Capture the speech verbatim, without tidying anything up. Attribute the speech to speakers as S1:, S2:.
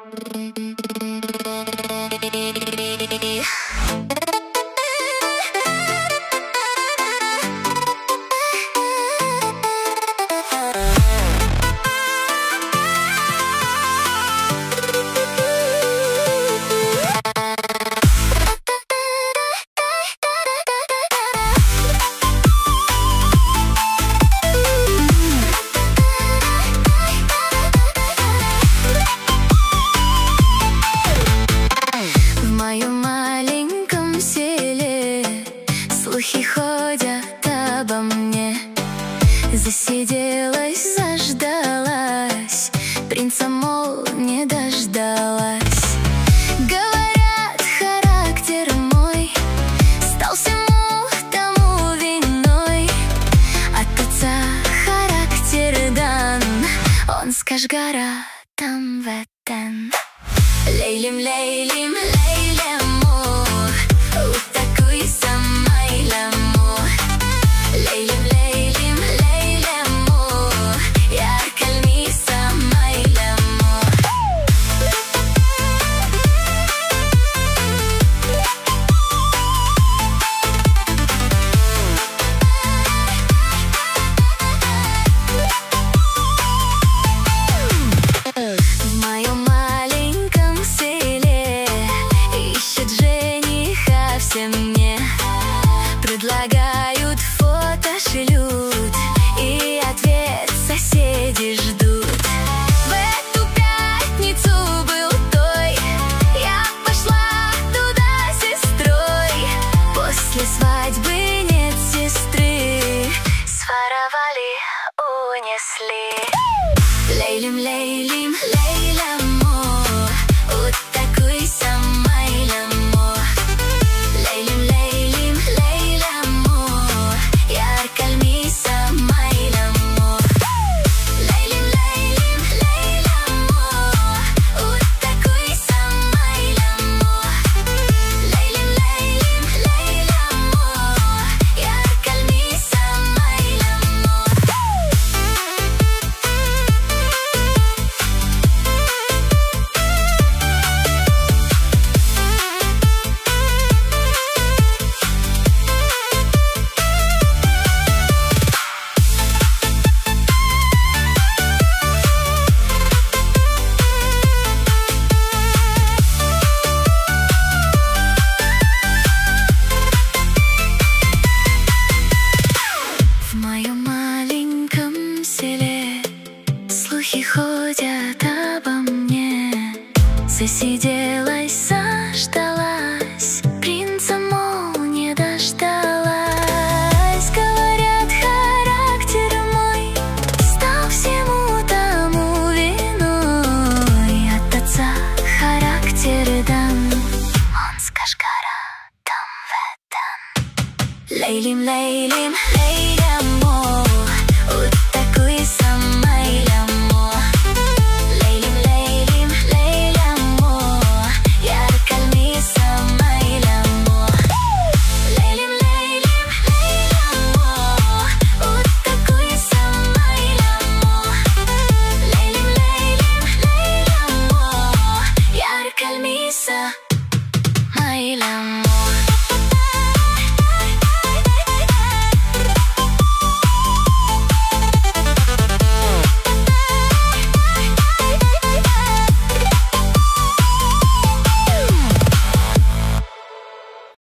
S1: Слухи ходят обо мне. Засиделась, заждалась, принца, мол, не дождалась. Говорят, характер мой стал всему тому виной. От отца характер дан, он с Кашгара там вэтэн. Лейлим, лейлим, лейлему, утакуйса майлему. Лейлим, лейлим, лейлему, яркальмиса майлему. В моем маленьком селе ищет жениха все мне. Предлагают, фото шлют, и ответ соседи ждут. В эту пятницу был той, я пошла туда с сестрой. После свадьбы нет сестры, своровали, унесли. Лейлим, лейлим, лейлему, утакуйса майлему. Лейлим, лейлим, лейлему, яркальмиса майлему. Лейлим, лейлим, лейлему, утакуйса майлему. Лейлим, лейлим, лейлему, яркальмиса майлему. В моем маленьком селе слухи ходят обо мне. Засиделась, заждалась, принца, мол, не дождалась. Говорят, характер мой стал всему тому виной. От отца характер дан, он с Кашгара там вэтэн. Лейлим, лейлим,